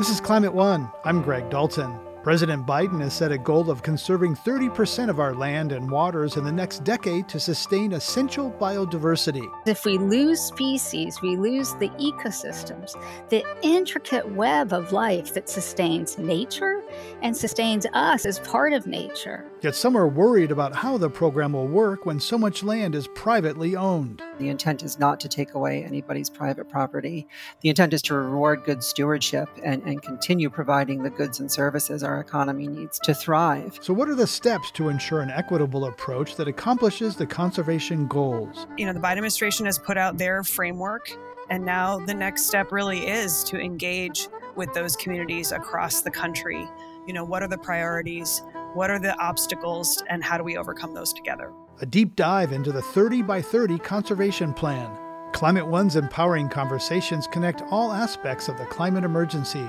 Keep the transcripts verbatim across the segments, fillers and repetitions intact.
This is Climate One. I'm Greg Dalton. President Biden has set a goal of conserving thirty percent of our land and waters in the next decade to sustain essential biodiversity. If we lose species, we lose the ecosystems, the intricate web of life that sustains nature and sustains us as part of nature. Yet some are worried about how the program will work when so much land is privately owned. The intent is not to take away anybody's private property. The intent is to reward good stewardship and, and continue providing the goods and services our economy needs to thrive. So what are the steps to ensure an equitable approach that accomplishes the conservation goals? You know, the Biden administration has put out their framework, and now the next step really is to engage with those communities across the country. You know, what are the priorities? What are the obstacles, and how do we overcome those together? A deep dive into the thirty by thirty conservation plan. Climate One's empowering conversations connect all aspects of the climate emergency.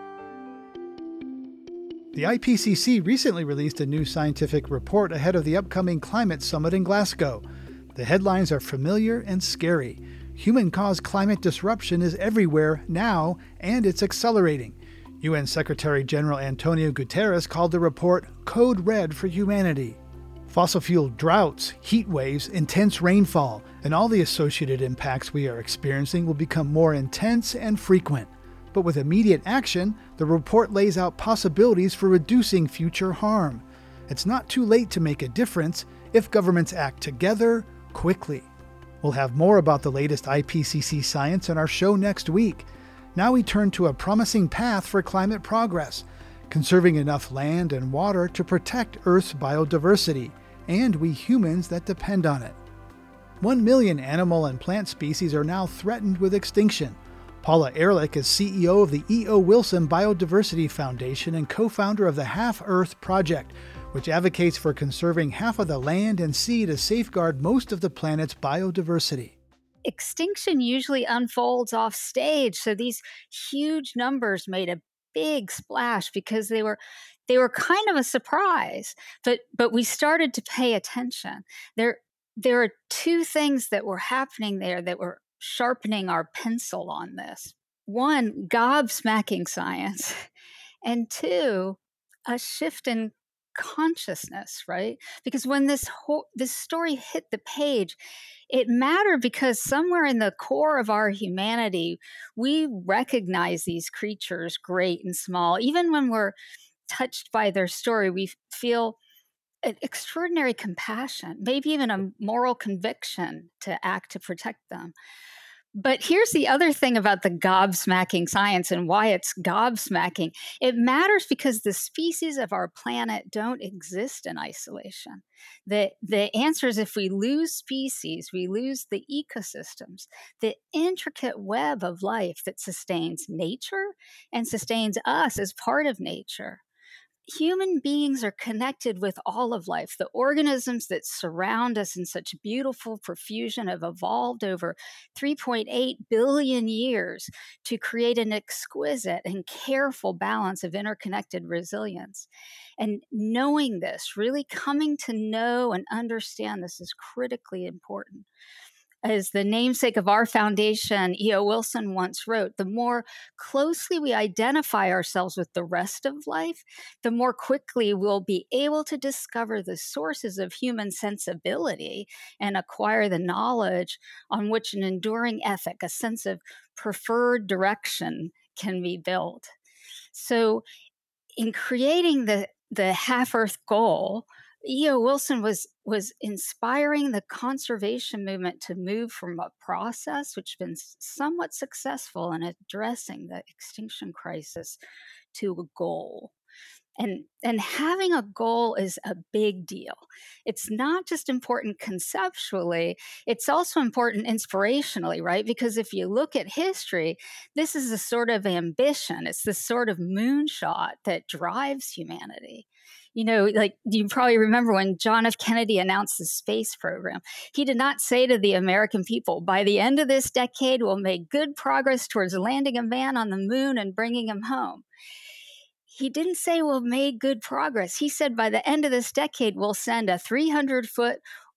The I P C C recently released a new scientific report ahead of the upcoming climate summit in Glasgow. The headlines are familiar and scary. Human-caused climate disruption is everywhere now, and it's accelerating. U N Secretary General Antonio Guterres called the report Code Red for Humanity. Fossil fuel droughts, heat waves, intense rainfall, and all the associated impacts we are experiencing will become more intense and frequent. But with immediate action, the report lays out possibilities for reducing future harm. It's not too late to make a difference if governments act together, quickly. We'll have more about the latest I P C C science in our show next week. Now we turn to a promising path for climate progress, conserving enough land and water to protect Earth's biodiversity, and we humans that depend on it. One million animal and plant species are now threatened with extinction. Paula Ehrlich is C E O of the E O. Wilson Biodiversity Foundation and co-founder of the Half Earth Project, which advocates for conserving half of the land and sea to safeguard most of the planet's biodiversity. Extinction usually unfolds off stage, so these huge numbers made a big splash because they were they were kind of a surprise. But but we started to pay attention. There there are two things that were happening there that were sharpening our pencil on this. One, gobsmacking science, and two, a shift in consciousness, right? Because when this whole this story hit the page, it mattered because somewhere in the core of our humanity, we recognize these creatures, great and small. Even when we're touched by their story, we feel an extraordinary compassion, maybe even a moral conviction to act to protect them. But here's the other thing about the gobsmacking science and why it's gobsmacking. It matters because the species of our planet don't exist in isolation. The, the answer is if we lose species, we lose the ecosystems, the intricate web of life that sustains nature and sustains us as part of nature. Human beings are connected with all of life. The organisms that surround us in such beautiful profusion have evolved over three point eight billion years to create an exquisite and careful balance of interconnected resilience. And knowing this, really coming to know and understand this is critically important. As the namesake of our foundation, E O. Wilson once wrote, the more closely we identify ourselves with the rest of life, the more quickly we'll be able to discover the sources of human sensibility and acquire the knowledge on which an enduring ethic, a sense of preferred direction, can be built. So in creating the, the Half-Earth goal, E O. Wilson was was inspiring the conservation movement to move from a process which has been somewhat successful in addressing the extinction crisis to a goal. And, and having a goal is a big deal. It's not just important conceptually, it's also important inspirationally, right? Because if you look at history, this is the sort of ambition, it's the sort of moonshot that drives humanity. You know, like you probably remember when John F. Kennedy announced the space program, he did not say to the American people, by the end of this decade, we'll make good progress towards landing a man on the moon and bringing him home. He didn't say we'll make good progress. He said by the end of this decade, we'll send a three hundred foot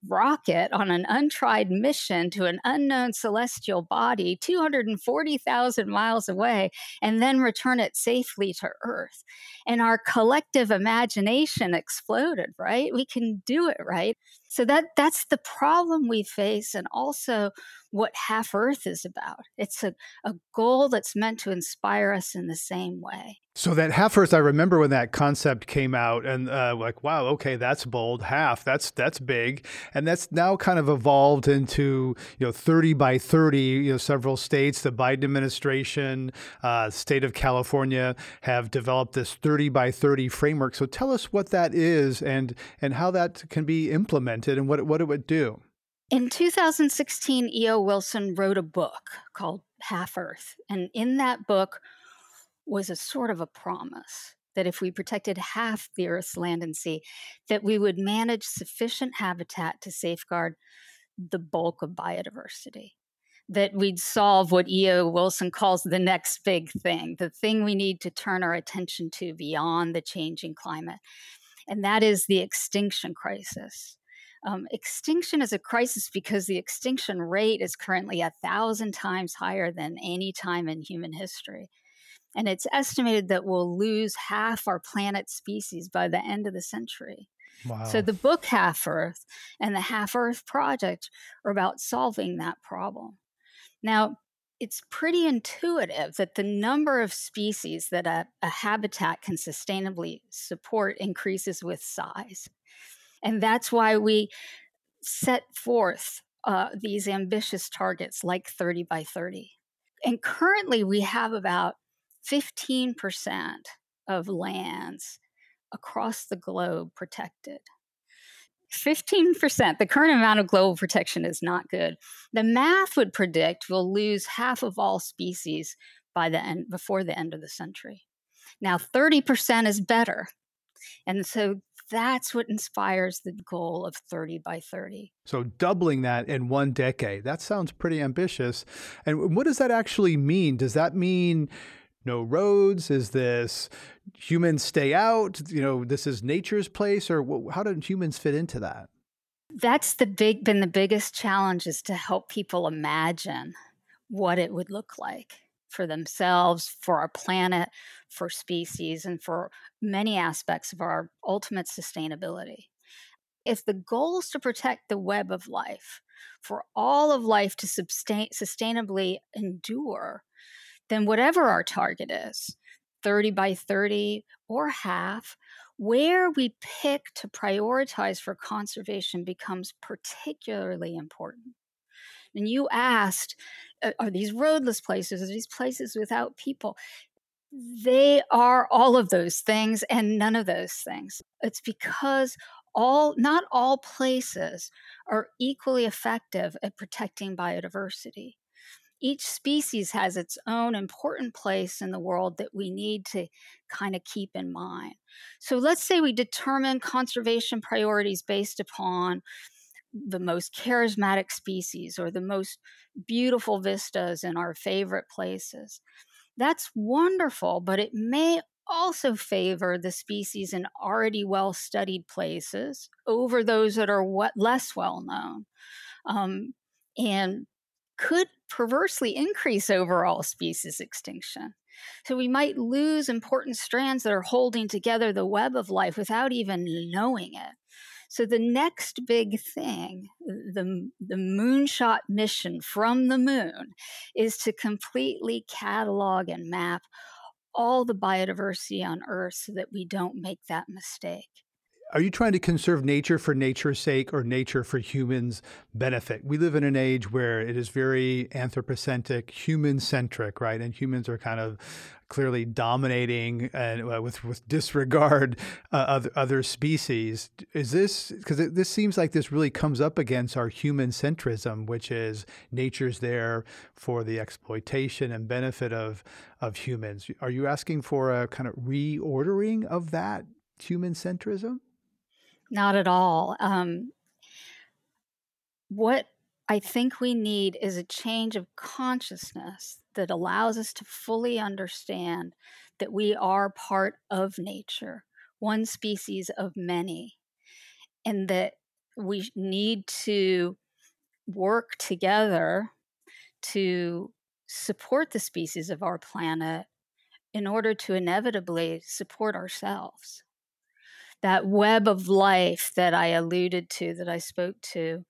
rocket on an untried mission to an unknown celestial body two hundred forty thousand miles away and then return it safely to Earth. And our collective imagination exploded, right? We can do it, right? So that that's the problem we face, and also what Half Earth is about. It's a, a goal that's meant to inspire us in the same way. So that Half Earth, I remember when that concept came out, and uh, like, wow, okay, that's bold. Half, that's that's big, and that's now kind of evolved into, you know, thirty by thirty. You know, several states, the Biden administration, uh, state of California, have developed this thirty by thirty framework. So tell us what that is, and and how that can be implemented, and what what it would do. In two thousand sixteen, E O. Wilson wrote a book called Half Earth, and in that book was a sort of a promise that if we protected half the Earth's land and sea, that we would manage sufficient habitat to safeguard the bulk of biodiversity, that we'd solve what E O. Wilson calls the next big thing, the thing we need to turn our attention to beyond the changing climate, and that is the extinction crisis. Um, extinction is a crisis because the extinction rate is currently a thousand times higher than any time in human history. And it's estimated that we'll lose half our planet's species by the end of the century. Wow. So the book Half Earth and the Half Earth Project are about solving that problem. Now, it's pretty intuitive that the number of species that a, a habitat can sustainably support increases with size. And that's why we set forth uh, these ambitious targets like thirty by thirty. And currently we have about fifteen percent of lands across the globe protected. fifteen percent, the current amount of global protection is not good. The math would predict we'll lose half of all species by the end, before the end of the century. Now, thirty percent is better. And so that's what inspires the goal of thirty by thirty. So doubling that in one decade, that sounds pretty ambitious. And what does that actually mean? Does that mean no roads? Is this humans stay out? You know, this is nature's place? Or how do humans fit into that? That's the big, been the biggest challenge, is to help people imagine what it would look like for themselves, for our planet, for species, and for many aspects of our ultimate sustainability. If the goal is to protect the web of life, for all of life to sustain, sustainably endure, then whatever our target is, thirty by thirty or half, where we pick to prioritize for conservation becomes particularly important. And you asked, are these roadless places? Are these places without people? They are all of those things and none of those things. It's because all, not all places are equally effective at protecting biodiversity. Each species has its own important place in the world that we need to kind of keep in mind. So let's say we determine conservation priorities based upon the most charismatic species or the most beautiful vistas in our favorite places. That's wonderful, but it may also favor the species in already well-studied places over those that are what less well-known, um, and could perversely increase overall species extinction. So we might lose important strands that are holding together the web of life without even knowing it. So the next big thing, the, the moonshot mission from the moon, is to completely catalog and map all the biodiversity on Earth so that we don't make that mistake. Are you trying to conserve nature for nature's sake or nature for humans' benefit? We live in an age where it is very anthropocentric, human-centric, right? And humans are kind of clearly dominating and uh, with with disregard uh, other other species. Is this because this seems like this really comes up against our human centrism, which is nature's there for the exploitation and benefit of of humans? Are you asking for a kind of reordering of that human centrism? Not at all. Um, what I think we need is a change of consciousness that allows us to fully understand that we are part of nature, one species of many, and that we need to work together to support the species of our planet in order to inevitably support ourselves. That web of life that I alluded to, that I spoke to,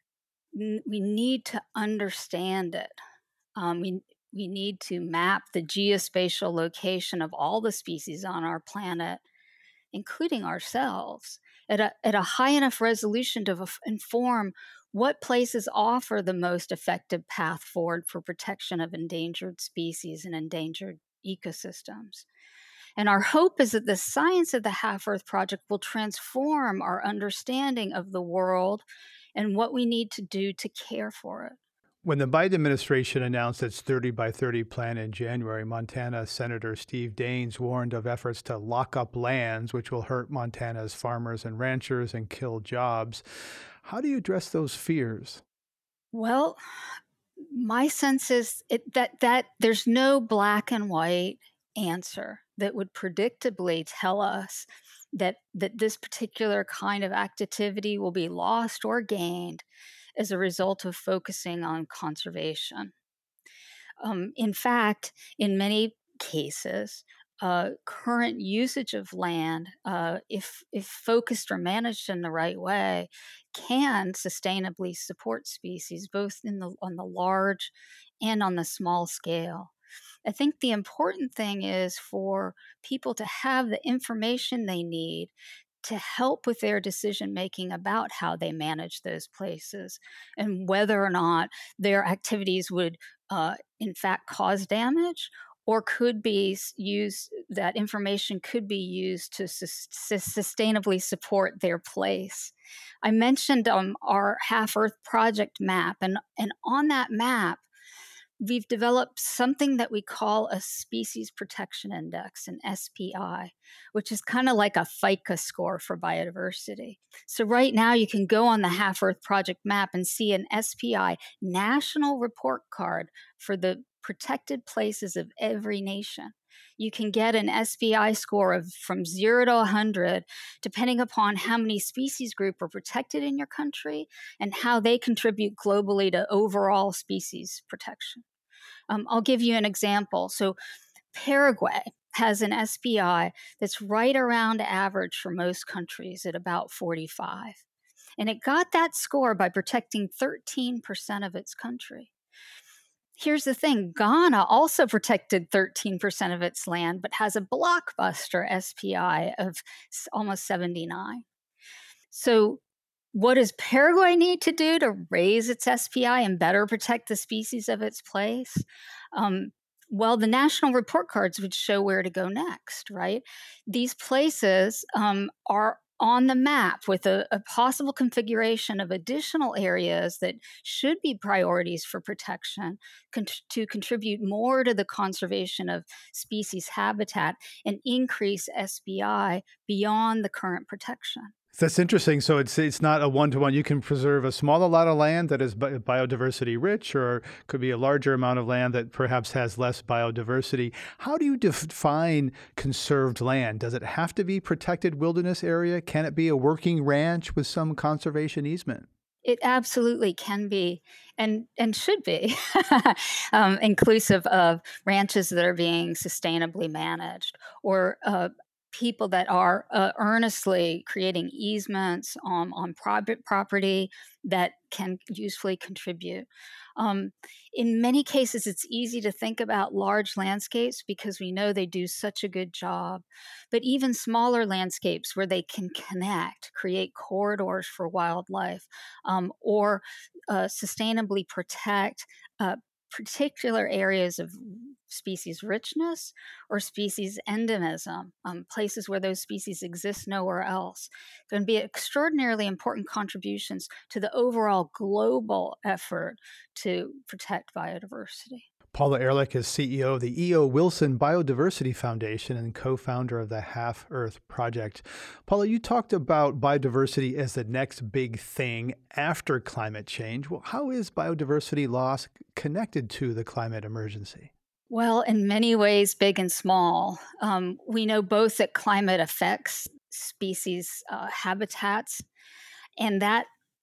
n- we need to understand it. Um, we, we need to map the geospatial location of all the species on our planet, including ourselves, at a, at a high enough resolution to f- inform what places offer the most effective path forward for protection of endangered species and endangered ecosystems. And our hope is that the science of the Half Earth Project will transform our understanding of the world and what we need to do to care for it. When the Biden administration announced its thirty by thirty plan in January, Montana Senator Steve Daines warned of efforts to lock up lands, which will hurt Montana's farmers and ranchers and kill jobs. How do you address those fears? Well, my sense is it, that that there's no black and white answer that would predictably tell us that that this particular kind of activity will be lost or gained as a result of focusing on conservation. Um, in fact, in many cases, uh, current usage of land, uh, if if focused or managed in the right way, can sustainably support species both in the on the large and on the small scale. I think the important thing is for people to have the information they need to help with their decision making about how they manage those places and whether or not their activities would, uh, in fact, cause damage or could be used, that information could be used to sus- sustainably support their place. I mentioned um, our Half Earth Project map, and, and on that map, we've developed something that we call a Species Protection Index, an S P I, which is kind of like a FICA score for biodiversity. So right now you can go on the Half Earth Project map and see an S P I national report card for the protected places of every nation. You can get an S P I score of from zero to one hundred, depending upon how many species group are protected in your country and how they contribute globally to overall species protection. Um, I'll give you an example. So Paraguay has an S P I that's right around average for most countries at about forty-five. And it got that score by protecting thirteen percent of its country. Here's the thing, Ghana also protected thirteen percent of its land, but has a blockbuster S P I of almost seventy-nine. So what does Paraguay need to do to raise its S P I and better protect the species of its place? Um, well, the national report cards would show where to go next, right? These places um, are on the map with a, a possible configuration of additional areas that should be priorities for protection con- to contribute more to the conservation of species habitat and increase S P I beyond the current protection. That's interesting. So it's it's not a one-to-one. You can preserve a smaller lot of land that is bi- biodiversity rich, or could be a larger amount of land that perhaps has less biodiversity. How do you define conserved land? Does it have to be protected wilderness area? Can it be a working ranch with some conservation easement? It absolutely can be and and should be um, inclusive of ranches that are being sustainably managed or uh, people that are uh, earnestly creating easements on, on private property that can usefully contribute. Um, in many cases, it's easy to think about large landscapes because we know they do such a good job. But even smaller landscapes where they can connect, create corridors for wildlife, um, or uh, sustainably protect uh, particular areas of species richness or species endemism, um, places where those species exist nowhere else, can be extraordinarily important contributions to the overall global effort to protect biodiversity. Paula Ehrlich is C E O of the E O. Wilson Biodiversity Foundation and co-founder of the Half Earth Project. Paula, you talked about biodiversity as the next big thing after climate change. Well, how is biodiversity loss connected to the climate emergency? Well, in many ways, big and small. Um, we know both that climate affects species uh, habitats, and that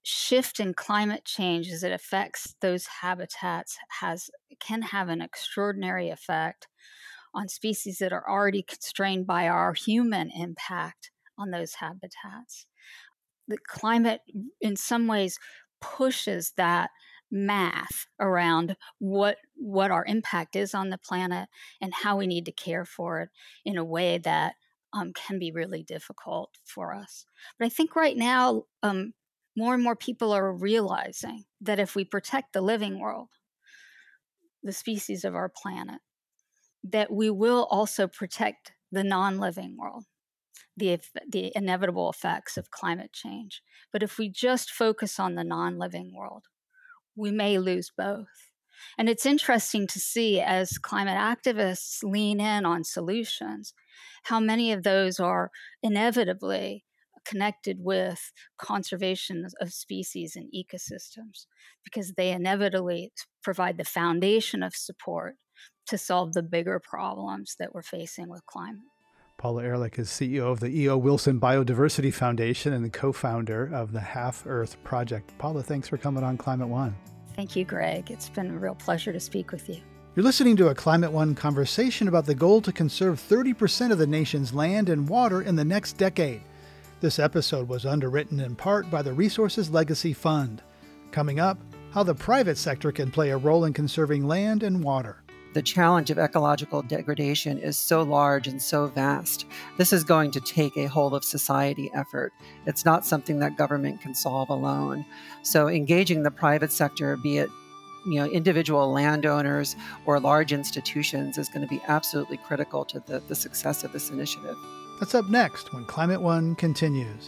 shift in climate change as it affects those habitats has can have an extraordinary effect on species that are already constrained by our human impact on those habitats. The climate, in some ways, pushes that math around what what our impact is on the planet and how we need to care for it in a way that um, can be really difficult for us. But I think right now, um, more and more people are realizing that if we protect the living world, the species of our planet, that we will also protect the non-living world, the, the inevitable effects of climate change. But if we just focus on the non-living world, we may lose both. And it's interesting to see, as climate activists lean in on solutions, how many of those are inevitably connected with conservation of species and ecosystems, because they inevitably provide the foundation of support to solve the bigger problems that we're facing with climate. Paula Ehrlich is C E O of the E O Wilson Biodiversity Foundation and the co-founder of the Half Earth Project. Paula, thanks for coming on Climate One. Thank you, Greg. It's been a real pleasure to speak with you. You're listening to a Climate One conversation about the goal to conserve thirty percent of the nation's land and water in the next decade. This episode was underwritten in part by the Resources Legacy Fund. Coming up, how the private sector can play a role in conserving land and water. The challenge of ecological degradation is so large and so vast. This is going to take a whole of society effort. It's not something that government can solve alone. So engaging the private sector, be it you know, individual landowners or large institutions, is going to be absolutely critical to the, the success of this initiative. That's up next when Climate One continues.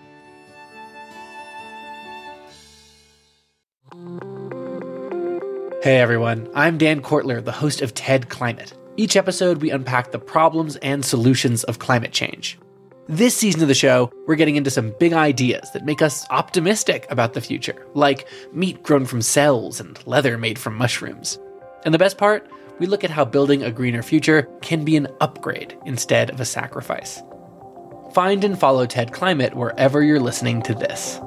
Hey everyone, I'm Dan Kortler, the host of TED Climate. Each episode, we unpack the problems and solutions of climate change. This season of the show, we're getting into some big ideas that make us optimistic about the future, like meat grown from cells and leather made from mushrooms. And the best part, we look at how building a greener future can be an upgrade instead of a sacrifice. Find and follow TED Climate wherever you're listening to this.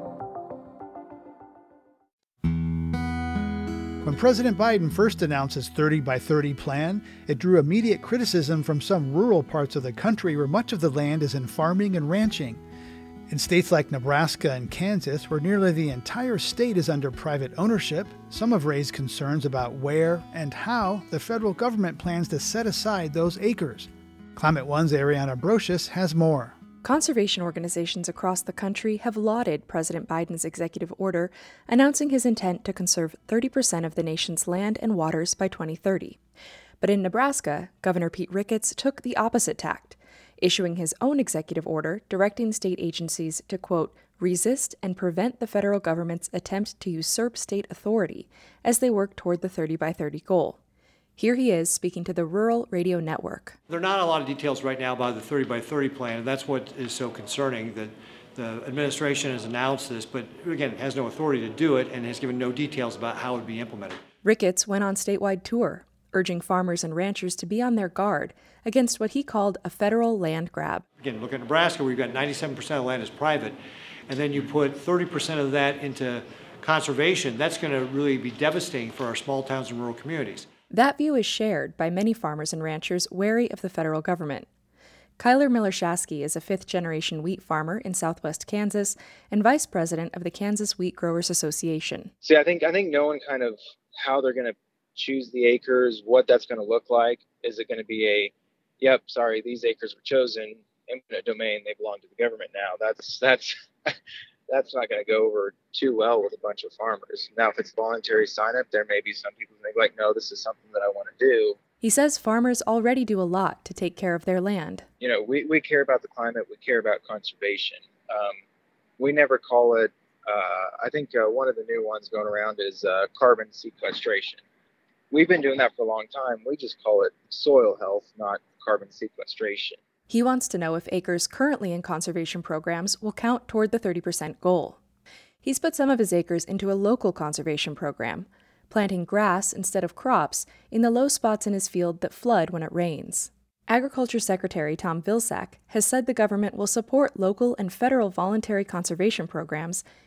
When President Biden first announced his thirty by thirty plan, it drew immediate criticism from some rural parts of the country where much of the land is in farming and ranching. In states like Nebraska and Kansas, where nearly the entire state is under private ownership, some have raised concerns about where and how the federal government plans to set aside those acres. Climate One's Ariana Brocious has more. Conservation organizations across the country have lauded President Biden's executive order announcing his intent to conserve thirty percent of the nation's land and waters by twenty thirty. But in Nebraska, Governor Pete Ricketts took the opposite tact, issuing his own executive order directing state agencies to, quote, resist and prevent the federal government's attempt to usurp state authority as they work toward the thirty by thirty goal. Here he is speaking to the Rural Radio Network. There are not a lot of details right now about the thirty by thirty plan, and that's what is so concerning, that the administration has announced this, but again, has no authority to do it and has given no details about how it would be implemented. Ricketts went on statewide tour, urging farmers and ranchers to be on their guard against what he called a federal land grab. Again, look at Nebraska, where you've got ninety-seven percent of the land is private, and then you put thirty percent of that into conservation. That's going to really be devastating for our small towns and rural communities. That view is shared by many farmers and ranchers wary of the federal government. Kyler Miller-Shasky is a fifth-generation wheat farmer in southwest Kansas and vice president of the Kansas Wheat Growers Association. See, I think I think knowing kind of how they're going to choose the acres, what that's going to look like. Is it going to be a, yep, sorry, these acres were chosen, eminent domain, they belong to the government now? That's that's that's not going to go over too well with a bunch of farmers. Now, if it's voluntary sign-up, there may be some people who think like, no, this is something that I want to do. He says farmers already do a lot to take care of their land. You know, we, we care about the climate. We care about conservation. Um, we never call it, uh, I think uh, one of the new ones going around is uh, carbon sequestration. We've been doing that for a long time. We just call it soil health, not carbon sequestration. He wants to know if acres currently in conservation programs will count toward the thirty percent goal. He's put some of his acres into a local conservation program, planting grass instead of crops in the low spots in his field that flood when it rains. Agriculture Secretary Tom Vilsack has said the government will support local and federal voluntary conservation programs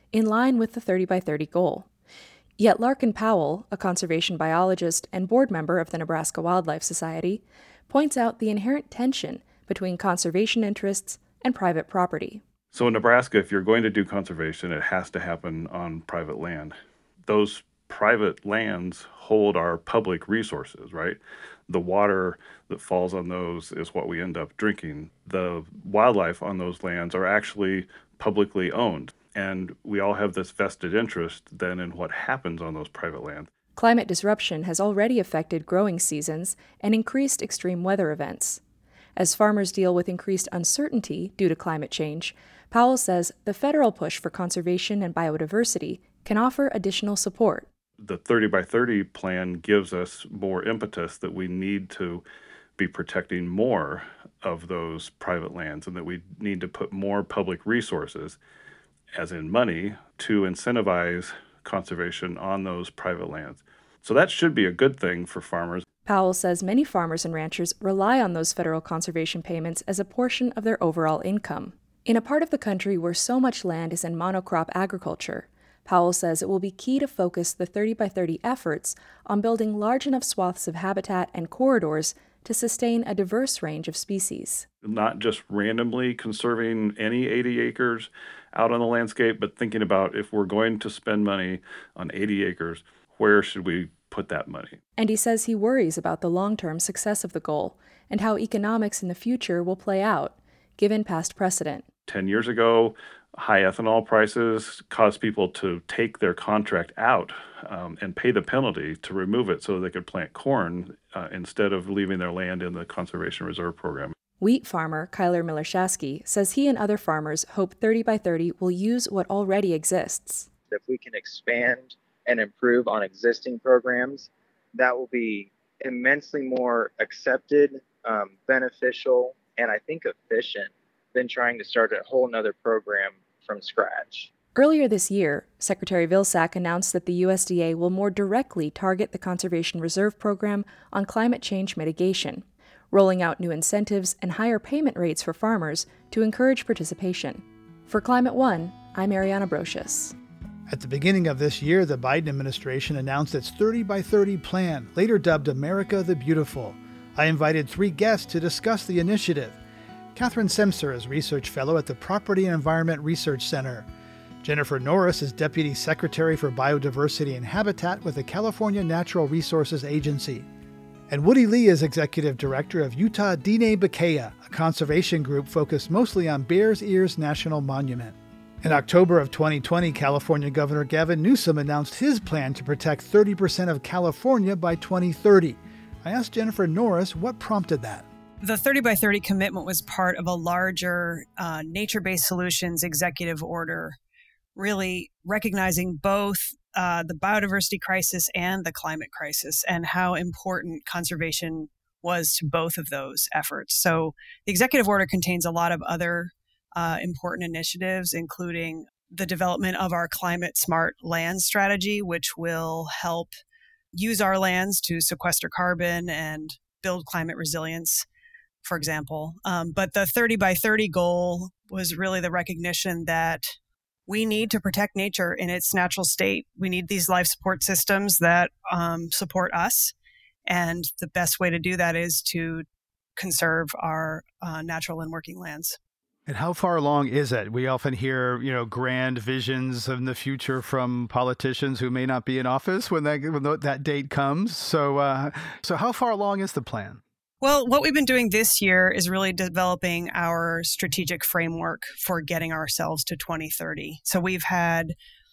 in line with the thirty by thirty goal. Yet Larkin Powell, a conservation biologist and board member of the Nebraska Wildlife Society, points out the inherent tension between conservation interests and private property. So in Nebraska, if you're going to do conservation, it has to happen on private land. Those private lands hold our public resources, right? The water that falls on those is what we end up drinking. The wildlife on those lands are actually publicly owned. And we all have this vested interest then in what happens on those private lands. Climate disruption has already affected growing seasons and increased extreme weather events. As farmers deal with increased uncertainty due to climate change, Powell says the federal push for conservation and biodiversity can offer additional support. The thirty by thirty plan gives us more impetus that we need to be protecting more of those private lands and that we need to put more public resources, as in money, to incentivize conservation on those private lands. So that should be a good thing for farmers. Powell says many farmers and ranchers rely on those federal conservation payments as a portion of their overall income. In a part of the country where so much land is in monocrop agriculture, Powell says it will be key to focus the thirty by thirty efforts on building large enough swaths of habitat and corridors to sustain a diverse range of species. Not just randomly conserving any eighty acres out on the landscape, but thinking about if we're going to spend money on eighty acres, where should we put that money? And he says he worries about the long-term success of the goal and how economics in the future will play out, given past precedent. Ten years ago, high ethanol prices caused people to take their contract out um, and pay the penalty to remove it so they could plant corn uh, instead of leaving their land in the Conservation Reserve Program. Wheat farmer Kyler Miller-Shasky says he and other farmers hope thirty by thirty will use what already exists. If we can expand and improve on existing programs, that will be immensely more accepted, um, beneficial, and I think efficient than trying to start a whole nother program from scratch. Earlier this year, Secretary Vilsack announced that the U S D A will more directly target the Conservation Reserve Program on climate change mitigation, rolling out new incentives and higher payment rates for farmers to encourage participation. For Climate One, I'm Ariana Brocious. At the beginning of this year, the Biden administration announced its thirty by thirty plan, later dubbed America the Beautiful. I invited three guests to discuss the initiative. Catherine Semcer is Research Fellow at the Property and Environment Research Center. Jennifer Norris is Deputy Secretary for Biodiversity and Habitat with the California Natural Resources Agency. And Woody Lee is Executive Director of Utah Diné Bikéyah, a conservation group focused mostly on Bears Ears National Monument. In October of twenty twenty, California Governor Gavin Newsom announced his plan to protect thirty percent of California by twenty thirty. I asked Jennifer Norris what prompted that. The thirty by thirty commitment was part of a larger uh, nature-based solutions executive order, really recognizing both uh, the biodiversity crisis and the climate crisis and how important conservation was to both of those efforts. So the executive order contains a lot of other uh, important initiatives, including the development of our climate smart land strategy, which will help use our lands to sequester carbon and build climate resilience, for example. Um, but the thirty by thirty goal was really the recognition that we need to protect nature in its natural state. We need these life support systems that um, support us. And the best way to do that is to conserve our uh, natural and working lands. And how far along is it? We often hear, you know, grand visions in the future from politicians who may not be in office when that when that date comes. So, uh, so how far along is the plan? Well, what we've been doing this year is really developing our strategic framework for getting ourselves to twenty thirty. So we've had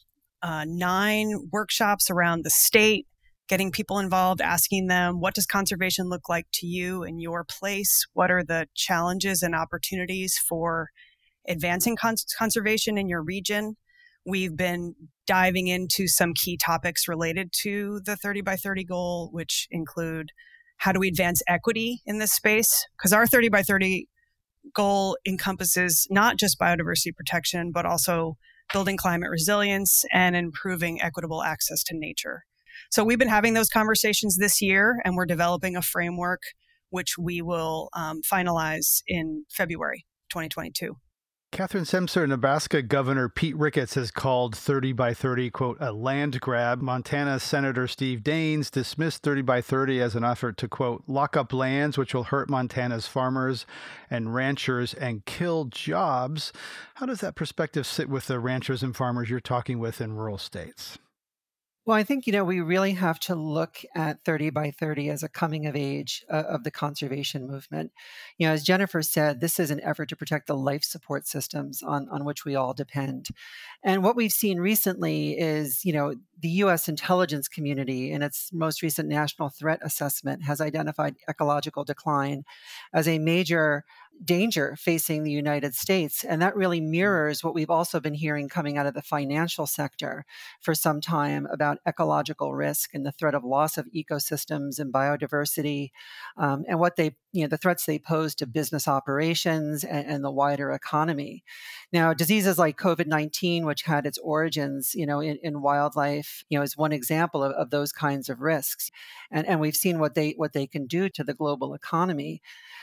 uh, nine workshops around the state, getting people involved, asking them, what does conservation look like to you in your place? What are the challenges and opportunities for advancing cons- conservation in your region? We've been diving into some key topics related to the thirty by thirty goal, which include how do we advance equity in this space? Because our thirty by thirty goal encompasses not just biodiversity protection, but also building climate resilience and improving equitable access to nature. So we've been having those conversations this year, and we're developing a framework which we will um, finalize in February twenty twenty-two. Catherine Semcer, Nebraska Governor Pete Ricketts has called thirty by thirty, quote, a land grab. Montana Senator Steve Daines dismissed thirty by thirty as an effort to, quote, lock up lands, which will hurt Montana's farmers and ranchers and kill jobs. How does that perspective sit with the ranchers and farmers you're talking with in rural states? Well, I think, you know, we really have to look at thirty by thirty as a coming of age uh, of the conservation movement. You know, as Jennifer said, this is an effort to protect the life support systems on, on which we all depend. And what we've seen recently is, you know, the U S intelligence community in its most recent national threat assessment has identified ecological decline as a major danger facing the United States. And that really mirrors what we've also been hearing coming out of the financial sector for some time about ecological risk and the threat of loss of ecosystems and biodiversity, um, and what they, you know, the threats they pose to business operations and, and the wider economy. Now, diseases like COVID nineteen, which had its origins, you know, in, in wildlife, you know, is one example of, of those kinds of risks. And, and we've seen what they what they can do to the global economy.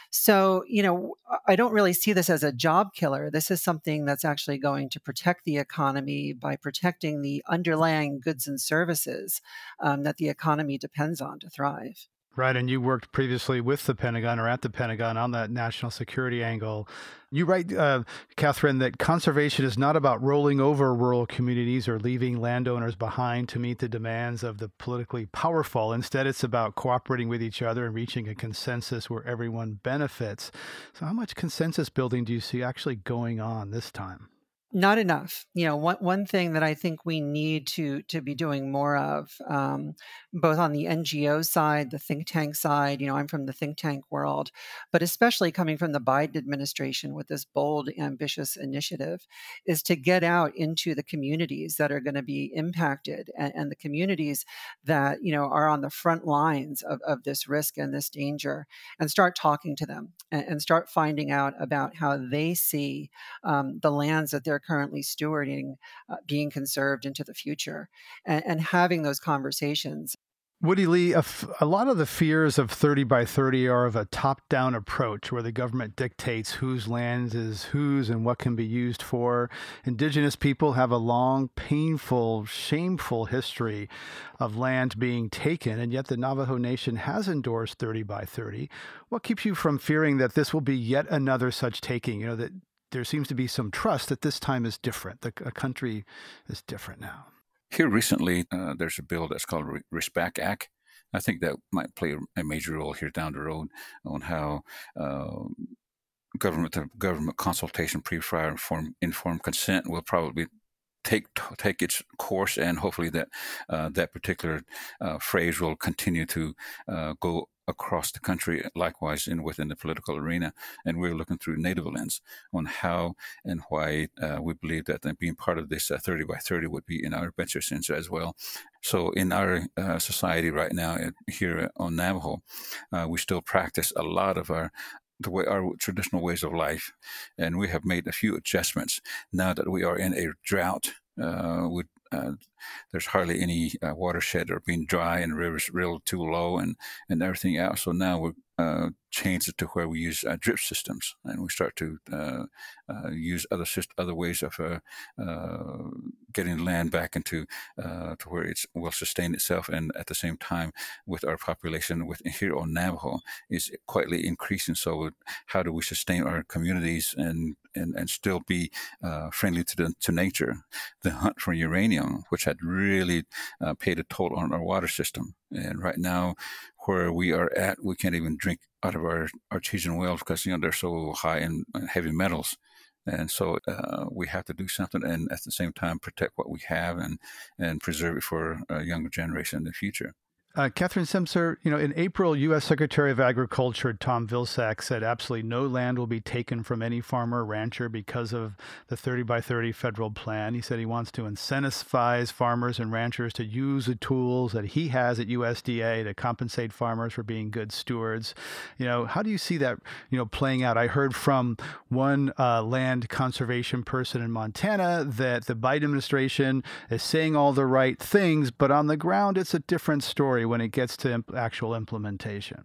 So, you know, I don't really see this as a job killer. This is something that's actually going to protect the economy by protecting the underlying goods and services um, that the economy depends on to thrive. Right, and you worked previously with the Pentagon or at the Pentagon on that national security angle. You write, uh, Catherine, that conservation is not about rolling over rural communities or leaving landowners behind to meet the demands of the politically powerful. Instead, it's about cooperating with each other and reaching a consensus where everyone benefits. So how much consensus building do you see actually going on this time? Not enough. You know, one one thing that I think we need to to be doing more of, um, both on the N G O side, the think tank side. You know, I'm from the think tank world, but especially coming from the Biden administration with this bold, ambitious initiative, is to get out into the communities that are going to be impacted and, and the communities that, you know, are on the front lines of, of this risk and this danger, and start talking to them and, and start finding out about how they see um, the lands that they're currently stewarding uh, being conserved into the future, and, and having those conversations. Woody Lee, a, f- a lot of the fears of thirty by thirty are of a top-down approach where the government dictates whose land is whose and what can be used for. Indigenous people have a long, painful, shameful history of land being taken, and yet the Navajo Nation has endorsed thirty by thirty. What keeps you from fearing that this will be yet another such taking? You know, that there seems to be some trust that this time is different. The a country is different now. Here recently, uh, there's a bill that's called Re- RESPAC Act. I think that might play a major role here down the road on how uh, government to government consultation, pre-prior informed, informed consent will probably take take its course, and hopefully that uh, that particular uh, phrase will continue to uh, go across the country, likewise in within the political arena. And we're looking through Native lens on how and why uh, we believe that being part of this uh, thirty by thirty would be in our best interest as well. So in our uh, society right now here on Navajo, uh, we still practice a lot of our the way our traditional ways of life, and we have made a few adjustments now that we are in a drought. Uh, with uh, there's hardly any uh, watershed or being dry, and rivers real too low, and and everything else. So now we're uh, changed it to where we use uh, drip systems, and we start to uh, uh, use other syst- other ways of uh, uh, getting land back into uh, to where it will sustain itself, and at the same time, with our population with here on Navajo is quietly increasing. So how do we sustain our communities and and, and still be uh, friendly to the to nature? The hunt for uranium, which had really uh, paid a toll on our water system, and right now, where we are at, we can't even drink out of our artesian wells because, you know, they're so high in heavy metals. And so uh, we have to do something, and at the same time protect what we have and, and preserve it for a younger generation in the future. Uh, Catherine Semcer, you know, in April, U S Secretary of Agriculture Tom Vilsack said absolutely no land will be taken from any farmer or rancher because of the thirty by thirty federal plan. He said he wants to incentivize farmers and ranchers to use the tools that he has at U S D A to compensate farmers for being good stewards. You know, how do you see that, you know, playing out? I heard from one uh, land conservation person in Montana that the Biden administration is saying all the right things, but on the ground, it's a different story when it gets to imp- actual implementation.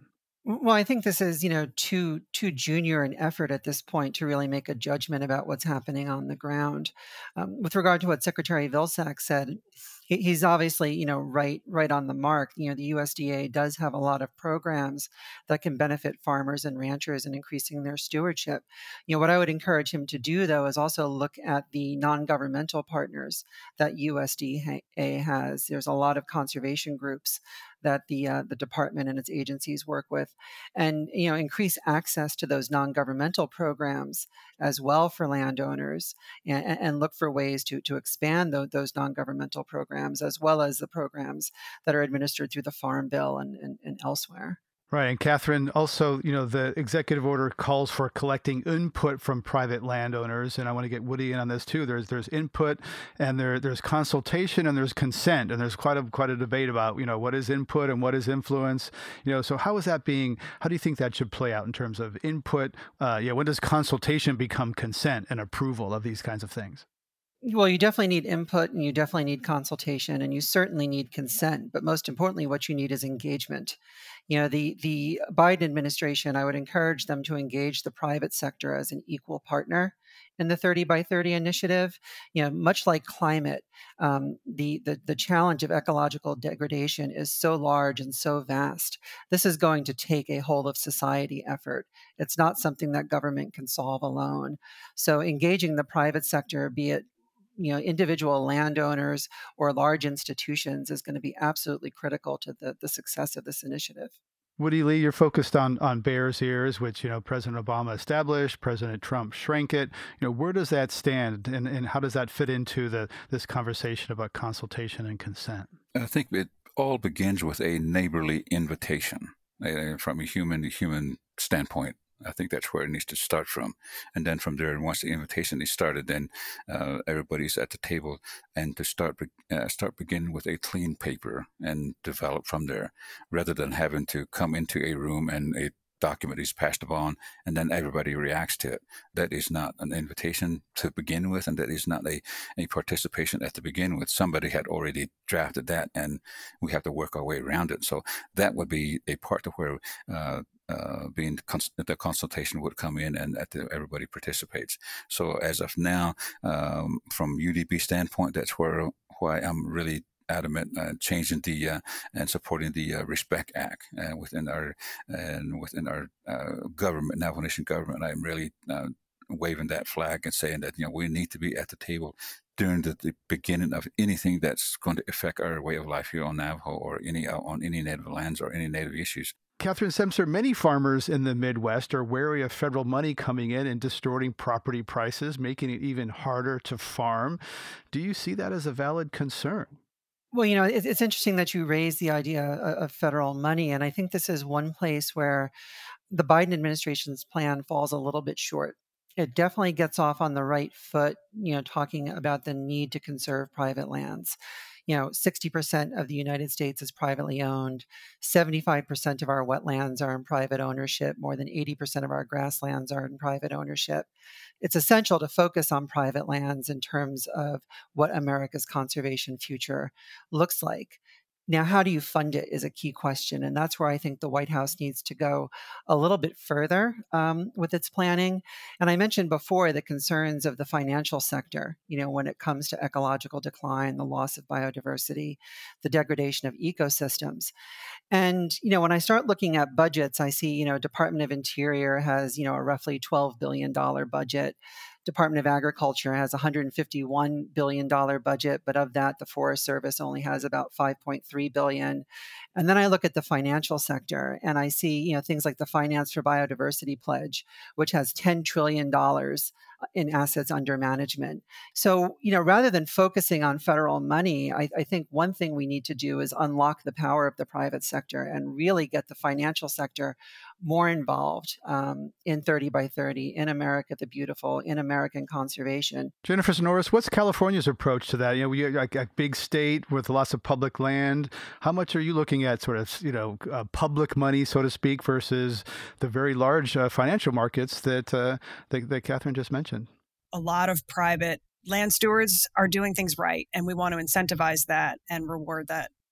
Well, I think this is, you know, too too junior an effort at this point to really make a judgment about what's happening on the ground. Um, with regard to what Secretary Vilsack said, he, he's obviously, you know, right right on the mark. You know, the U S D A does have a lot of programs that can benefit farmers and ranchers in increasing their stewardship. You know, what I would encourage him to do, though, is also look at the non-governmental partners that U S D A has. There's a lot of conservation groups that the uh, the department and its agencies work with, and you know increase access to those non-governmental programs as well for landowners, and, and look for ways to to expand those, those non-governmental programs as well as the programs that are administered through the Farm Bill and, and, and elsewhere. Right. And Catherine, also, you know, the executive order calls for collecting input from private landowners. And I want to get Woody in on this too. There's there's input and there there's consultation and there's consent. And there's quite a quite a debate about, you know, what is input and what is influence. You know, so how is that being, how do you think that should play out in terms of input? Uh, yeah, when does consultation become consent and approval of these kinds of things? Well, you definitely need input and you definitely need consultation and you certainly need consent. But most importantly, what you need is engagement. You know, the, the Biden administration, I would encourage them to engage the private sector as an equal partner in the thirty by thirty initiative. You know, much like climate, um, the, the, the challenge of ecological degradation is so large and so vast. This is going to take a whole of society effort. It's not something that government can solve alone. So engaging the private sector, be it you know, individual landowners or large institutions is going to be absolutely critical to the, the success of this initiative. Woody Lee, you're focused on on Bears Ears, which, you know, President Obama established, President Trump shrank it. You know, where does that stand and, and how does that fit into the this conversation about consultation and consent? I think it all begins with a neighborly invitation uh, from a human to human standpoint. I think that's where it needs to start from. And then from there, once the invitation is started, then uh, everybody's at the table and to start uh, start beginning with a clean paper and develop from there, rather than having to come into a room and a document is passed upon and then everybody reacts to it. That is not an invitation to begin with, and that is not a, a participation at the begin with. Somebody had already drafted that and we have to work our way around it. So that would be a part of where uh, Uh, being cons- the consultation would come in and that the, everybody participates. So as of now, um, from U D B standpoint, that's where why I'm really adamant uh, changing the uh, and supporting the uh, RESPECT Act uh, within our and within our uh, government, Navajo Nation government. I'm really uh, waving that flag and saying that you know we need to be at the table during the, the beginning of anything that's going to affect our way of life here on Navajo or any uh, on any native lands or any native issues. Catherine Semcer, many farmers in the Midwest are wary of federal money coming in and distorting property prices, making it even harder to farm. Do you see that as a valid concern? Well, you know, it's, it's interesting that you raise the idea of federal money. And I think this is one place where the Biden administration's plan falls a little bit short. It definitely gets off on the right foot, you know, talking about the need to conserve private lands. You know, sixty percent of the United States is privately owned. seventy-five percent of our wetlands are in private ownership. More than eighty percent of our grasslands are in private ownership. It's essential to focus on private lands in terms of what America's conservation future looks like. Now, how do you fund it is a key question. And that's where I think the White House needs to go a little bit further um, with its planning. And I mentioned before the concerns of the financial sector, you know, when it comes to ecological decline, the loss of biodiversity, the degradation of ecosystems. And, you know, when I start looking at budgets, I see, you know, Department of Interior has, you know, a roughly twelve billion dollars budget. Department of Agriculture has a one hundred fifty-one billion dollars budget, but of that, the Forest Service only has about five point three billion dollars. And then I look at the financial sector and I see, you know, things like the Finance for Biodiversity Pledge, which has ten trillion dollars in assets under management. So, you know, rather than focusing on federal money, I, I think one thing we need to do is unlock the power of the private sector and really get the financial sector more involved um, in thirty by thirty, in America the Beautiful, in American conservation. Jennifer Sonoris, what's California's approach to that? You know, we are like a big state with lots of public land. How much are you looking at sort of, you know, uh, public money, so to speak, versus the very large uh, financial markets that, uh, that that Catherine just mentioned? A lot of private land stewards are doing things right, and we want to incentivize that and reward that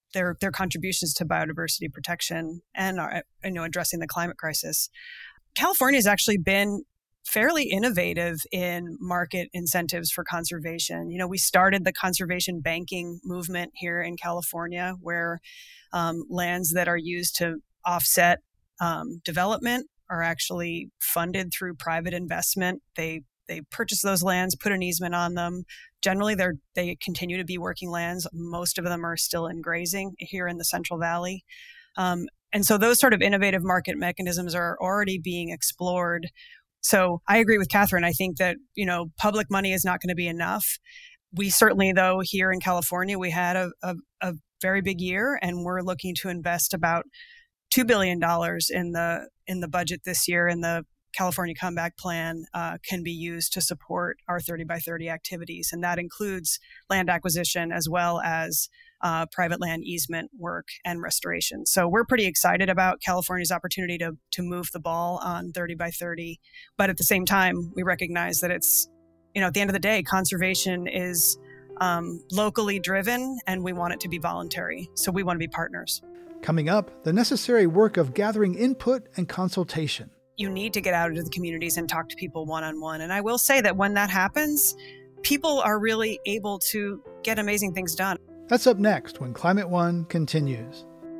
their their contributions to biodiversity protection and our, you know addressing the climate crisis. California has actually been fairly innovative in market incentives for conservation. You know, we started the conservation banking movement here in California, where um, lands that are used to offset um, development are actually funded through private investment. They they purchase those lands, put an easement on them. Generally, they're they continue to be working lands. Most of them are still in grazing here in the Central Valley. Um, and so those sort of innovative market mechanisms are already being explored. So I agree with Catherine. I think that, you know, public money is not going to be enough. We certainly, though, here in California, we had a, a, a very big year, and we're looking to invest about two billion dollars in the in the budget this year, and the California Comeback Plan uh, can be used to support our thirty by thirty activities. And that includes land acquisition as well as uh, private land easement work and restoration. So we're pretty excited about California's opportunity to, to move the ball on thirty by thirty. But at the same time, we recognize that it's, you know, at the end of the day, conservation is um, locally driven, and we want it to be voluntary. So we want to be partners. Coming up, the necessary work of gathering input and consultation. You need to get out into the communities and talk to people one-on-one. And I will say that when that happens, people are really able to get amazing things done. That's up next when Climate One continues.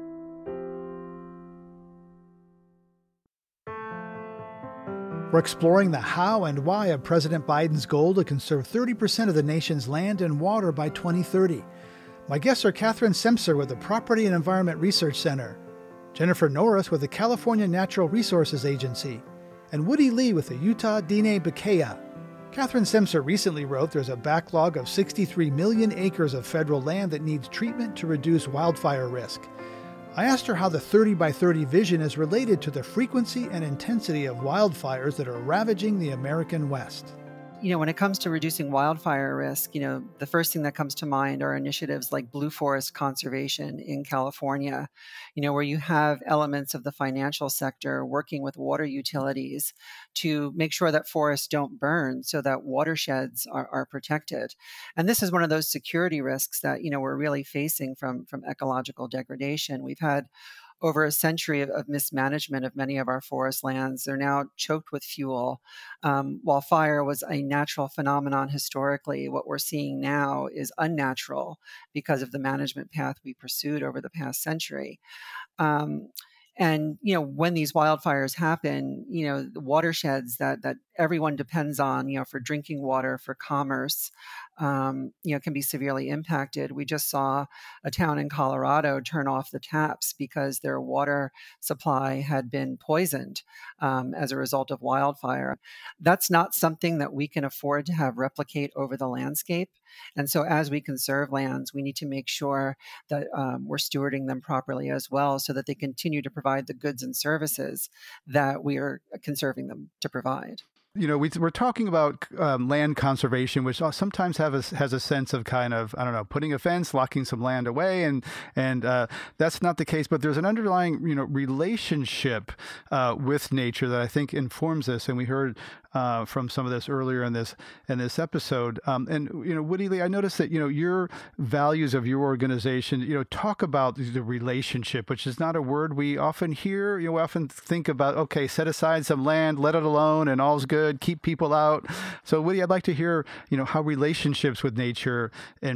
We're exploring the how and why of President Biden's goal to conserve thirty percent of the nation's land and water by twenty thirty. My guests are Catherine Semcer with the Property and Environment Research Center, Jennifer Norris with the California Natural Resources Agency, and Woody Lee with the Utah Diné Bikéyah. Catherine Semcer recently wrote there's a backlog of sixty-three million acres of federal land that needs treatment to reduce wildfire risk. I asked her how the thirty by thirty vision is related to the frequency and intensity of wildfires that are ravaging the American West. You know, when it comes to reducing wildfire risk, you know, the first thing that comes to mind are initiatives like Blue Forest Conservation in California, you know, where you have elements of the financial sector working with water utilities to make sure that forests don't burn so that watersheds are, are protected. And this is one of those security risks that, you know, we're really facing from, from ecological degradation. We've had over a century of, of mismanagement of many of our forest lands. They're now choked with fuel. Um, while fire was a natural phenomenon historically, what we're seeing now is unnatural because of the management path we pursued over the past century. Um, And, you know, when these wildfires happen, you know, the watersheds that that everyone depends on, you know, for drinking water, for commerce, um, you know, can be severely impacted. We just saw a town in Colorado turn off the taps because their water supply had been poisoned um, as a result of wildfire. That's not something that we can afford to have replicate over the landscape. And so as we conserve lands, we need to make sure that um, we're stewarding them properly as well so that they continue to provide the goods and services that we are conserving them to provide. You know, we, we're talking about um, land conservation, which sometimes have a, has a sense of kind of, I don't know, putting a fence, locking some land away, and and uh, that's not the case. But there's an underlying, you know, relationship uh, with nature that I think informs this. And we heard uh, from some of this earlier in this in this episode. Um, and you know, Woody Lee, I noticed that you know your values of your organization, you know, talk about the relationship, which is not a word we often hear. You know, we often think about, okay, set aside some land, let it alone, and all's good. Keep people out. So, Woody, I'd like to hear, you know, how relationships with nature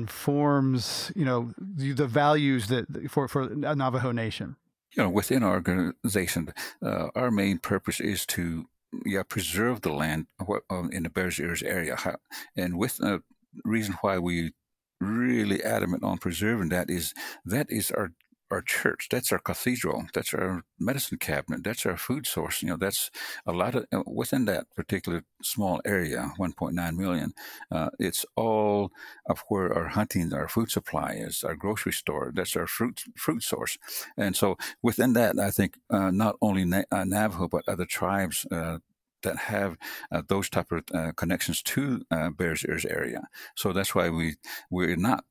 informs, you know, the, the values that for for Navajo Nation. You know, within our organization, uh, our main purpose is to yeah preserve the land in the Bears Ears area, and with the reason why we really adamant on preserving that is that is our. Our church, that's our cathedral, that's our medicine cabinet, that's our food source. You know, that's a lot of, uh, within that particular small area, one point nine million, uh, it's all of where our hunting, our food supply is, our grocery store, that's our fruit fruit source. And so within that, I think uh, not only Na- uh, Navajo, but other tribes uh, that have uh, those type of uh, connections to uh, Bears Ears area. So that's why we, we're not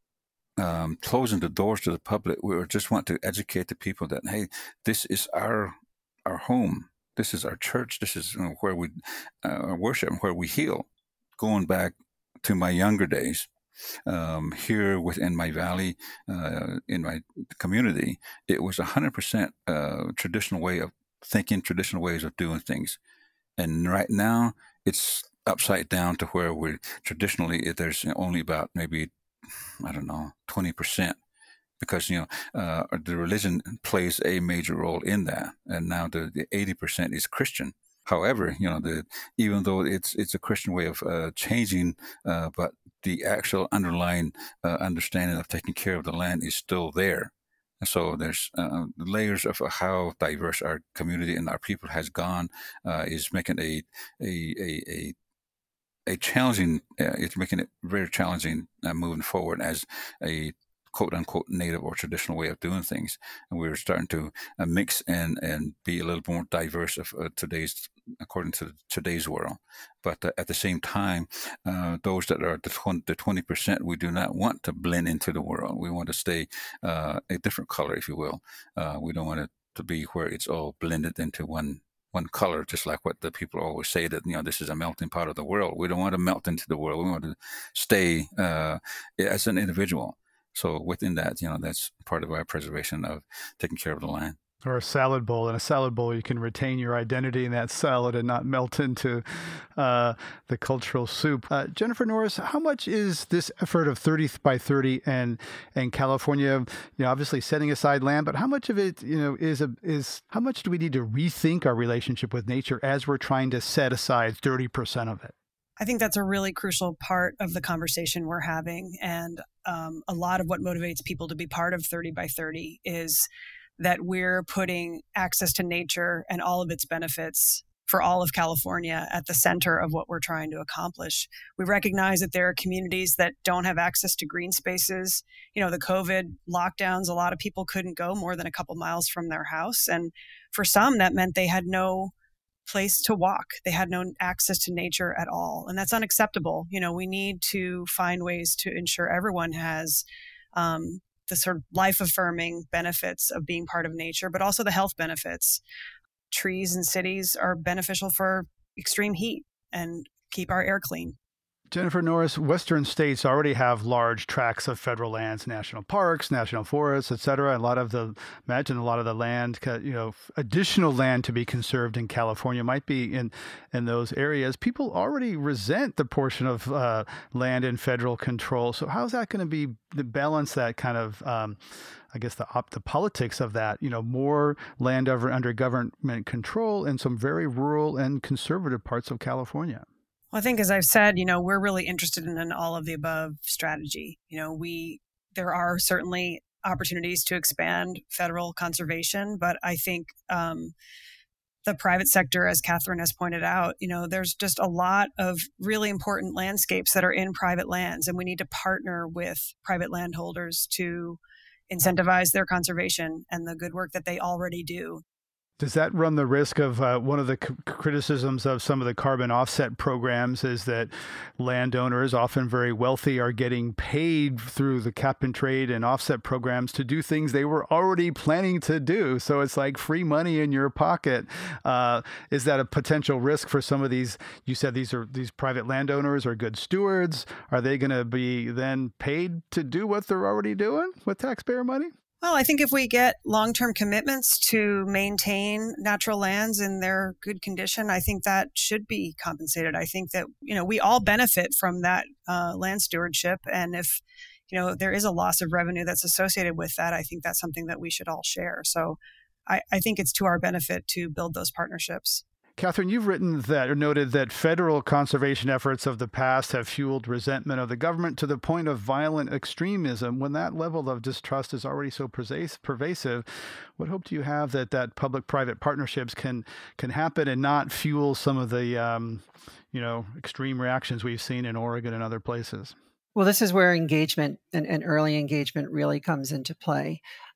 Um, closing the doors to the public. We just want to educate the people that, hey, this is our our home. This is our church. This is you know, where we uh, worship and where we heal. Going back to my younger days, Um, here within my valley, uh, in my community, it was a hundred percent uh, traditional way of thinking, traditional ways of doing things. And right now, it's upside down to where we traditionally there's only about maybe, I don't know, twenty percent. Because, you know, uh, the religion plays a major role in that. And now the, the eighty percent is Christian. However, you know, the, even though it's it's a Christian way of uh, changing, uh, but the actual underlying uh, understanding of taking care of the land is still there. And so there's uh, layers of how diverse our community and our people has gone uh, is making a a a, a a challenging, uh, it's making it very challenging uh, moving forward as a quote unquote native or traditional way of doing things. And we're starting to uh, mix and, and be a little more diverse of uh, today's, according to today's world. But uh, at the same time, uh, those that are the twenty, the twenty percent, we do not want to blend into the world. We want to stay uh, a different color, if you will. Uh, we don't want it to be where it's all blended into one one color, just like what the people always say that, you know, this is a melting pot of the world. We don't want to melt into the world. We want to stay uh, as an individual. So within that, you know, that's part of our preservation of taking care of the land. Or a salad bowl. In a salad bowl, you can retain your identity in that salad and not melt into uh, the cultural soup. Uh, Jennifer Norris, how much is this effort of thirty by thirty and and California, you know, obviously setting aside land, but how much of it, you know, is a, is how much do we need to rethink our relationship with nature as we're trying to set aside thirty percent of it? I think that's a really crucial part of the conversation we're having. And um, a lot of what motivates people to be part of thirty by thirty is that we're putting access to nature and all of its benefits for all of California at the center of what we're trying to accomplish. We recognize that there are communities that don't have access to green spaces. You know, the COVID lockdowns, a lot of people couldn't go more than a couple miles from their house. And for some, that meant they had no place to walk. They had no access to nature at all. And that's unacceptable. You know, we need to find ways to ensure everyone has um, the sort of life-affirming benefits of being part of nature, but also the health benefits. Trees in cities are beneficial for extreme heat and keep our air clean. Jennifer Norris, Western states already have large tracts of federal lands, national parks, national forests, et cetera. A lot of the, imagine a lot of the land, you know, additional land to be conserved in California might be in, in those areas. People already resent the portion of uh, land in federal control. So how's that going to be to balance that kind of, um, I guess, the op- the politics of that, you know, more land over, under government control in some very rural and conservative parts of California? Well, I think, as I've said, you know, we're really interested in an all of the above strategy. You know, we there are certainly opportunities to expand federal conservation, but I think um, the private sector, as Catherine has pointed out, you know, there's just a lot of really important landscapes that are in private lands, and we need to partner with private landholders to incentivize their conservation and the good work that they already do. Does that run the risk of uh, one of the c- criticisms of some of the carbon offset programs is that landowners, often very wealthy, are getting paid through the cap and trade and offset programs to do things they were already planning to do? So it's like free money in your pocket. Uh, is that a potential risk for some of these? You said these are these private landowners are good stewards. Are they going to be then paid to do what they're already doing with taxpayer money? Well, I think if we get long-term commitments to maintain natural lands in their good condition, I think that should be compensated. I think that, you know, we all benefit from that uh, land stewardship. And if, you know, there is a loss of revenue that's associated with that, I think that's something that we should all share. So I, I think it's to our benefit to build those partnerships. Catherine, you've written that or noted that federal conservation efforts of the past have fueled resentment of the government to the point of violent extremism. When that level of distrust is already so pervasive, what hope do you have that that public-private partnerships can can happen and not fuel some of the um, you know extreme reactions we've seen in Oregon and other places? Well, this is where engagement and, and early engagement really comes into play.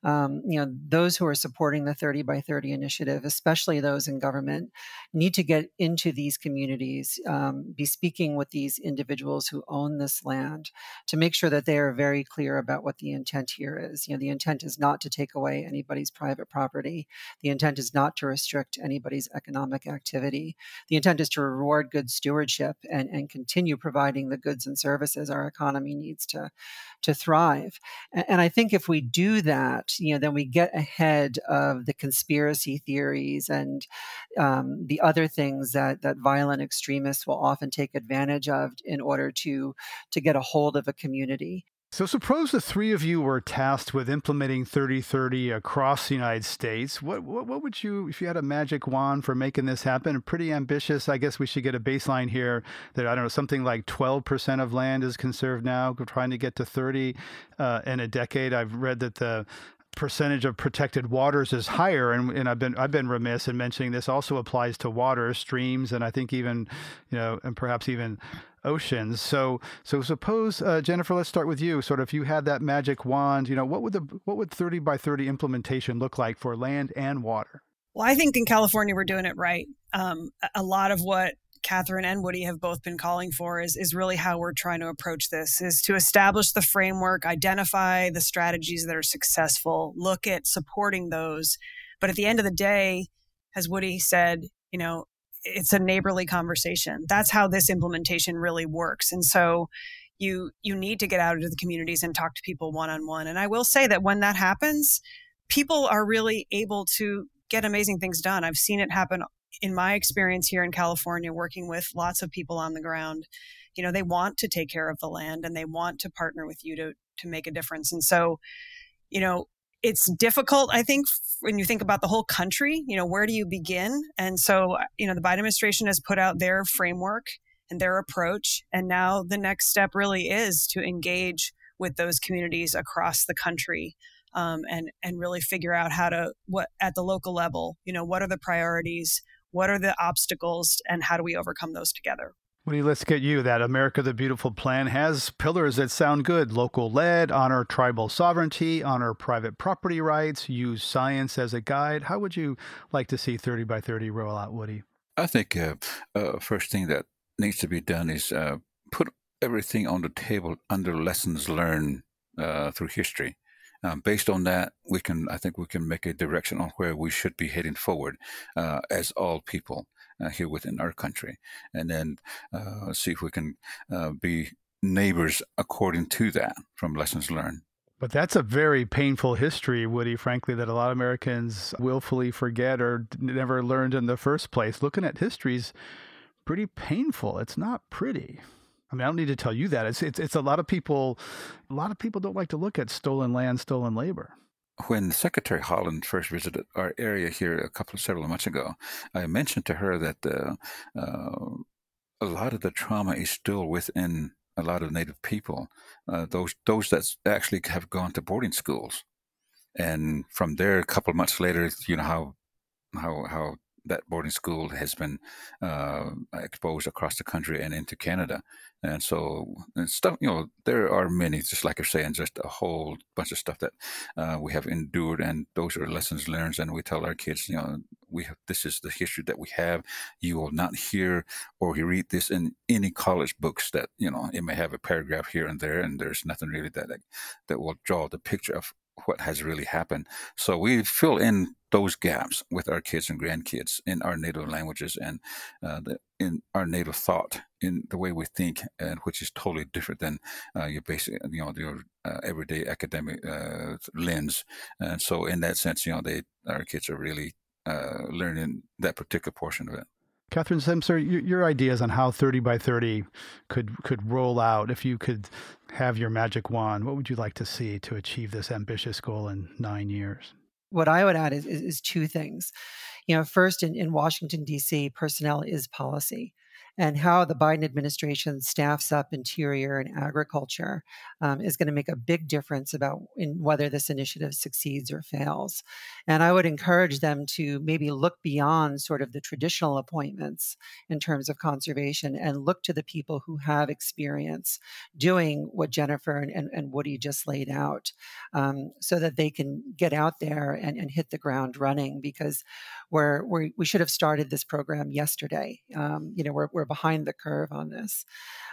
Um, you know, those who are supporting the thirty by thirty initiative, especially those in government, need to get into these communities, um, be speaking with these individuals who own this land to make sure that they are very clear about what the intent here is. You know, the intent is not to take away anybody's private property. The intent is not to restrict anybody's economic activity. The intent is to reward good stewardship and, and continue providing the goods and services our economy needs to, to thrive. And, and I think if we do that, you know, then we get ahead of the conspiracy theories and um, the other things that, that violent extremists will often take advantage of in order to, to get a hold of a community. So suppose the three of you were tasked with implementing thirty thirty across the United States. What, what what would you, if you had a magic wand for making this happen? Pretty ambitious. I guess we should get a baseline here that, I don't know, something like twelve percent of land is conserved now. We're trying to get to thirty uh, in a decade. I've read that the percentage of protected waters is higher, and, and I've been I've been remiss in mentioning this also applies to water, streams, and I think even, you know, and perhaps even oceans. So so suppose, uh, Jennifer, let's start with you. Sort of, if you had that magic wand, you know, what would the what would thirty by thirty implementation look like for land and water? Well, I think in California we're doing it right. Um, a lot of what Catherine and Woody have both been calling for is, is really how we're trying to approach this, is to establish the framework, identify the strategies that are successful, look at supporting those. But at the end of the day, as Woody said, you know, it's a neighborly conversation. That's how this implementation really works. And so you you need to get out into the communities and talk to people one-on-one. And I will say that when that happens, people are really able to get amazing things done. I've seen it happen in my experience here in California, working with lots of people on the ground. You know, they want to take care of the land and they want to partner with you to to make a difference. And so, you know, it's difficult, I think, when you think about the whole country, you know, where do you begin? And so, you know, the Biden administration has put out their framework and their approach. And now the next step really is to engage with those communities across the country. Um, and and really figure out how to, what at the local level, you know, what are the priorities, what are the obstacles, and how do we overcome those together? Woody, let's get you. That America the Beautiful plan has pillars that sound good. Local led, honor tribal sovereignty, honor private property rights, use science as a guide. How would you like to see thirty by thirty roll out, Woody? I think uh, uh, first thing that needs to be done is uh, put everything on the table under lessons learned uh, through history. Um, based on that, we can, I think we can make a direction on where we should be heading forward uh, as all people uh, here within our country. And then uh, see if we can uh, be neighbors according to that from lessons learned. But that's a very painful history, Woody, frankly, that a lot of Americans willfully forget or never learned in the first place. Looking at history is pretty painful. It's not pretty. I mean, I don't need to tell you that. It's, it's it's a lot of people, a lot of people don't like to look at stolen land, stolen labor. When Secretary Holland first visited our area here a couple of several months ago, I mentioned to her that uh, uh, a lot of the trauma is still within a lot of Native people, uh, those those that actually have gone to boarding schools, and from there, a couple of months later, you know how how how. that boarding school has been uh, exposed across the country and into Canada. And so and stuff, you know, there are many, just like you're saying, just a whole bunch of stuff that uh, we have endured, and those are lessons learned. And we tell our kids, you know, we have, this is the history that we have. You will not hear or read this in any college books that, you know, it may have a paragraph here and there, and there's nothing really that that, that will draw the picture of what has really happened. So we fill in those gaps with our kids and grandkids in our native languages and uh, the, in our native thought, in the way we think, and which is totally different than uh, your basic, you know, your uh, everyday academic uh, lens. And so, in that sense, you know, they our kids are really uh, learning that particular portion of it. Catherine Semcer, your, your ideas on how thirty by thirty could could roll out, if you could have your magic wand, what would you like to see to achieve this ambitious goal in nine years? What I would add is, is, is two things. You know, first, in, in Washington, D C, personnel is policy. And how the Biden administration staffs up interior and agriculture um, is going to make a big difference about in whether this initiative succeeds or fails. And I would encourage them to maybe look beyond sort of the traditional appointments in terms of conservation and look to the people who have experience doing what Jennifer and, and, and Woody just laid out, um, so that they can get out there and, and hit the ground running, because we're, we're, we should have started this program yesterday. Um, you know, we're, we're behind the curve on this.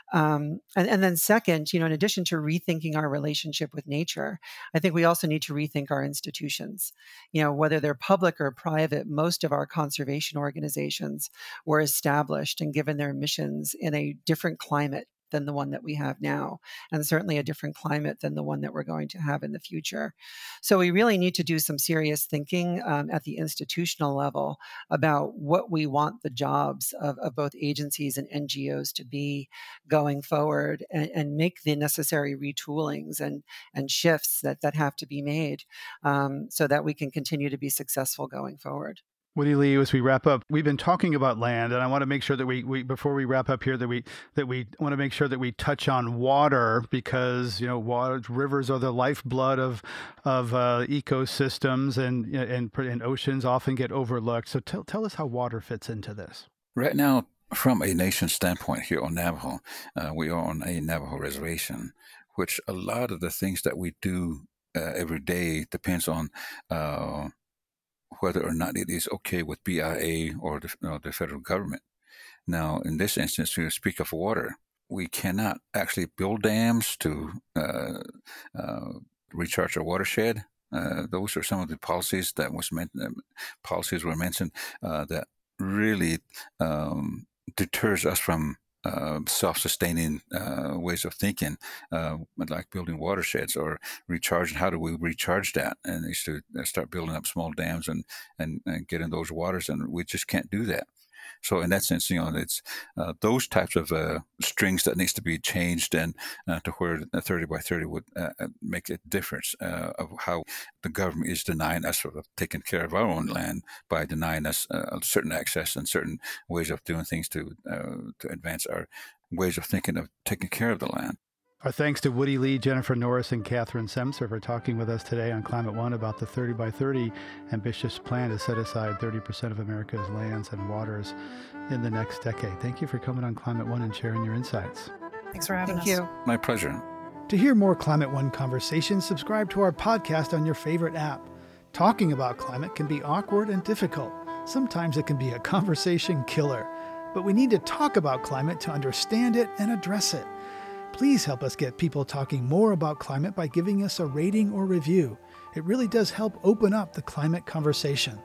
Um, and, and then second, you know, in addition to rethinking our relationship with nature, I think we also need to rethink our institutions. You know, whether they're public or private, most of our conservation organizations were established and given their missions in a different climate than the one that we have now, and certainly a different climate than the one that we're going to have in the future. So we really need to do some serious thinking um, at the institutional level about what we want the jobs of, of both agencies and N G Os to be going forward, and, and make the necessary retoolings and, and shifts that, that have to be made um, so that we can continue to be successful going forward. Woody Lee, as we wrap up, we've been talking about land, and I want to make sure that we, we before we wrap up here, that we that we want to make sure that we touch on water, because you know, water, rivers are the lifeblood of of uh, ecosystems, and, and and oceans often get overlooked. So tell tell us how water fits into this. Right now, from a nation standpoint here on Navajo, uh, we are on a Navajo reservation, which a lot of the things that we do uh, every day depends on Uh, whether or not it is okay with B I A or the, you know, the federal government. Now, in this instance, we speak of water. We cannot actually build dams to uh, uh, recharge our watershed. Uh, those are some of the policies that was meant. Uh, policies were mentioned uh, that really um, deters us from Uh, self-sustaining uh, ways of thinking, uh, like building watersheds or recharging. How do we recharge that? And they should start building up small dams and, and, and getting those waters, and we just can't do that. So in that sense, you know, it's uh, those types of uh, strings that needs to be changed, and uh, to where a thirty by thirty would uh, make a difference uh, of how the government is denying us of taking care of our own land by denying us uh, certain access and certain ways of doing things to uh, to advance our ways of thinking of taking care of the land. Our thanks to Woody Lee, Jennifer Norris, and Catherine Semcer for talking with us today on Climate One about the thirty by thirty ambitious plan to set aside thirty percent of America's lands and waters in the next decade. Thank you for coming on Climate One and sharing your insights. Thanks for having Thank us. you. My pleasure. To hear more Climate One conversations, subscribe to our podcast on your favorite app. Talking about climate can be awkward and difficult. Sometimes it can be a conversation killer. But we need to talk about climate to understand it and address it. Please help us get people talking more about climate by giving us a rating or review. It really does help open up the climate conversation.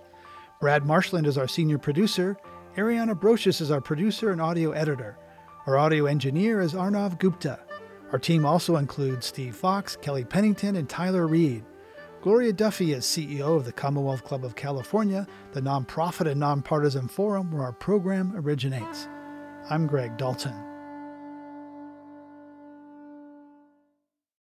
Brad Marshland is our senior producer. Ariana Brocious is our producer and audio editor. Our audio engineer is Arnav Gupta. Our team also includes Steve Fox, Kelly Pennington, and Tyler Reed. Gloria Duffy is C E O of the Commonwealth Club of California, the nonprofit and nonpartisan forum where our program originates. I'm Greg Dalton.